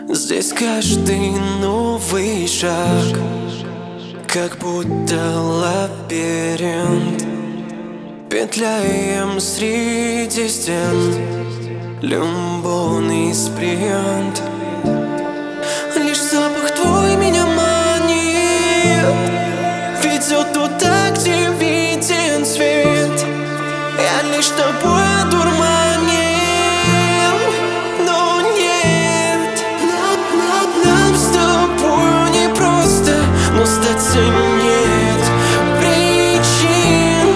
Здесь каждый новый шаг как будто лабиринт. Петляем среди стен, любовный спринт. Лишь запах твой меня манит, ведет туда, где виден свет. Я лишь тобой одурманен, но нет. Нам с тобой не просто, но сдаться нет причин.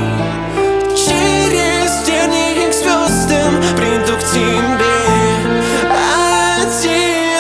Через тернии к звездам приду к тебе один.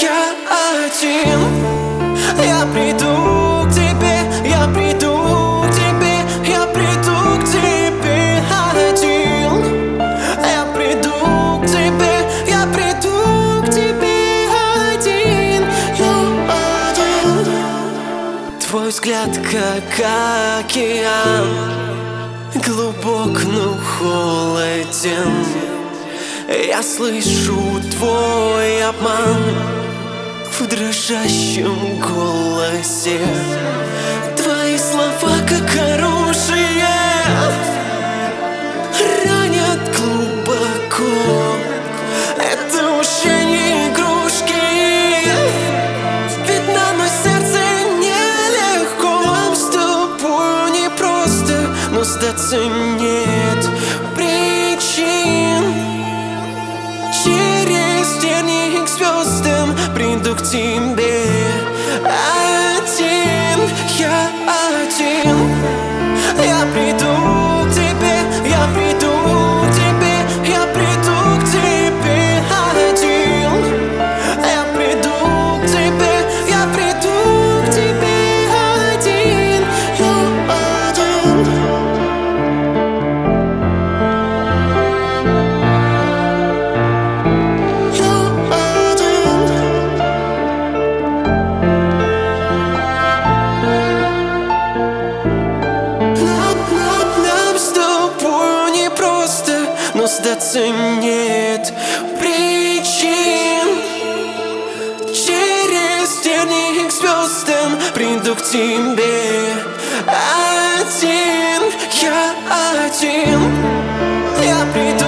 Я приду к тебе, я приду к тебе, я приду к тебе один. Я приду к тебе, я приду к тебе один. Я один. Твой взгляд как океан, глубок, но холоден. Я слышу твой обман в дрожащем голосе. Твои слова как оружие ранят глубоко. Это уже не игрушки, ведь на мое сердце нелегко. Нам с тобой не просто, но сдаться нет причин. Через тернии к звездам приду к тебе один. Я один. Я приду к тебе, я приду к тебе, я приду к тебе один. Я приду к тебе, я приду к тебе один. Я один. Но сдаться нет причин. Через тернии к звездам приду к тебе один. Я один. Я приду.